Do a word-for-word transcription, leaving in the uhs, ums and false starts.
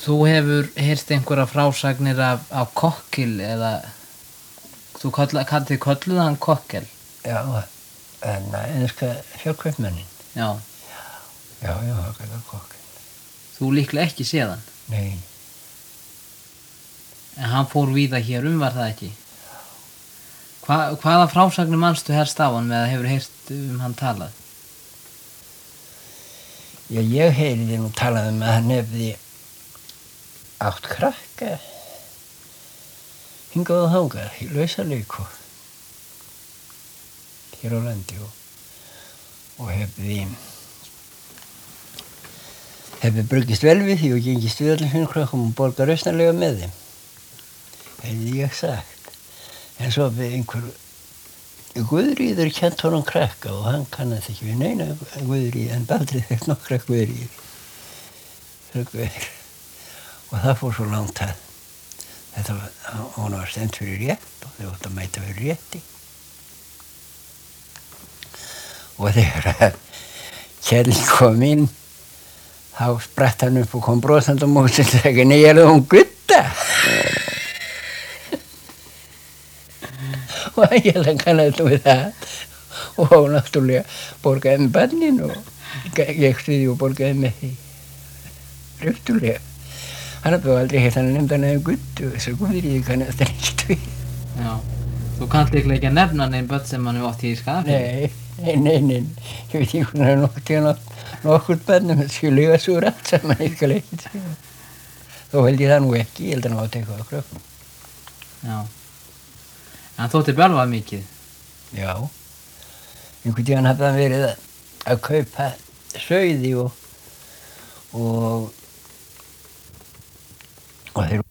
Þú hefur heyrt einhverja frásagnir af, af kokkel eða þú kalla, kallið kölluð hann kokkel? Já, en enska fjárkaupmennin. Já. Já, já, það kallar kokkel. Þú líklega ekki séð hann? Nei. En hann fór víða hér um, var það ekki? Hva, hvaða frásagnir manstu helst á hann með að hefur heyrt um hann talað? Já, ég heyriði nú talað um að hann hefði átt krakka hingað og þangað í lausaleiku hér á landi og, og hefði hefði brugist vel við því og gengist við öllum sínum krökkum og borgar rausnarlega með þeim, hefði ég sagt. En svo við einhver Guðríður kennt honum krakka og hann kannast ekki við neina Guðríð en aldrei þekkt nokkra Guðríð. Og það fór svo langt að þetta var, hún var stend fyrir rétt og þau átt að mæta fyrir rétti. Og þegar að Kjell kom inn, þá spratt hann upp og kom brosandi á móti og sagði, nei, er það hún Gutta? Og hann Kjell kannast við það og náttúrulega borgaði með barnin og gekk við og borgaði með því. Röftulega. Hann hafði aldrei heilt hann að nefnda hann eða Guttu og þessar Guðríði kannast hann ekkert við. Já, þú kannt líklega ekki að nefna neinn börn sem hann hefur átt í Skagafirði. Nei, nei, nei, nei, ég veit ekki hvernig hann átti hann nokkur börnum, það skulle lifa svo rætt saman, ég skal ekkert segja. Þó held ég það nú ekki, ég held hann átti eitthvað á krökkum. Já. En hann þótti bölvað mikið? Já. Einhvern tímann hafði hann verið að, að kaupa sauði og og og þeir